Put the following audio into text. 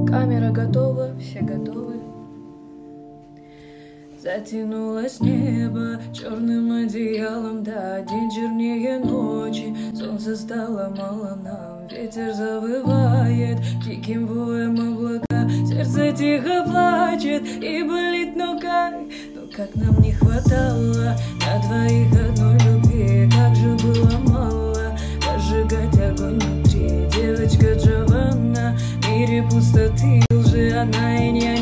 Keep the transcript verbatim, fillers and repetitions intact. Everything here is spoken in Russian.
Камера готова, все готовы. Затянулось небо черным одеялом, да, день чернее ночи. Солнце стало мало нам, ветер завывает диким воем облака. Сердце тихо плачет и болит, но как, но как нам не хватало на двоих одной любви. Как же было мало разжигать огонь внутри. Девочка Джованна, в мире пустоты, лжи она и не